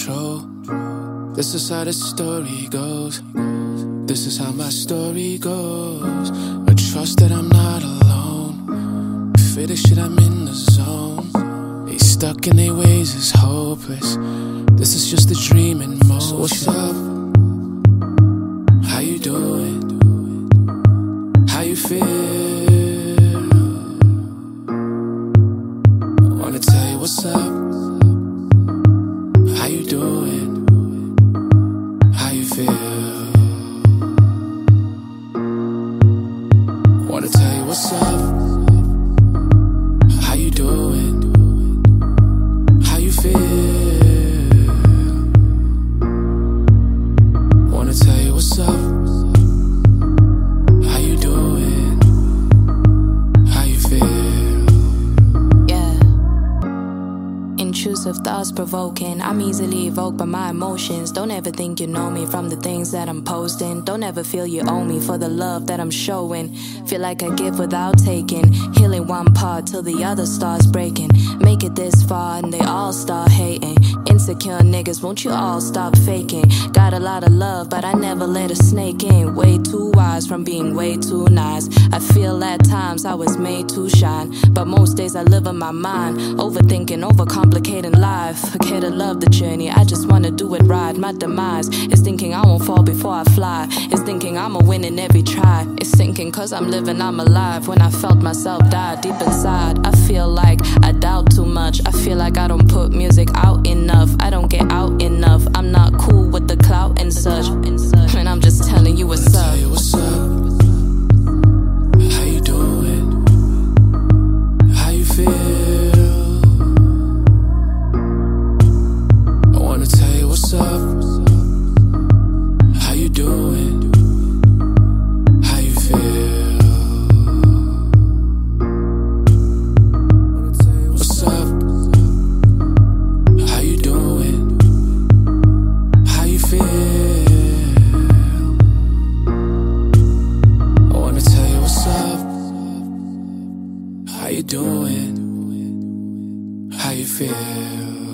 control. This is how the story goes. This is how my story goes. But trust that I'm not alone. Fear the shit, I'm in the zone. They stuck in their ways, it's hopeless. This is just a dream in motion. So what's up? How you doing? How you feel? I wanna tell you what's up. How you doing? How you feel? Wanna tell you what's up. How you doing? How you feel? Wanna tell you what's up. How you doing? How you feel? Yeah. Intrusive thoughts provoking. I'm easily evoked by my emotions. Don't ever think you know me from the things that I'm posting. Don't ever feel you owe me for the love that I'm showing. Feel like I give without taking. Healing one part till the other starts breaking. Make it this far and they all start hating. Insecure niggas, won't you all stop faking? Got a lot of love, but I never let a snake in. Way too wise from being way too nice. I feel at times I was made to shine, but most days I live in my mind. Overthinking, overcomplicating life. Forget to love the journey, I just wanna do it right. My demise is thinking I won't fall before I fly. It's thinking I'ma win in every try. It's thinking cause I'm living, I'm alive. When I felt myself die deep inside, I feel like I doubt too much. I feel like I don't put music out enough. I don't get out enough. I'm not cool with the clout and such. And I'm just telling you what's up. What's up? How you doing? How you feel? I wanna tell you what's up. How you doing? How you feel? What's up? How you doing? How you feel? I wanna tell you what's up. How you doing? How you feel?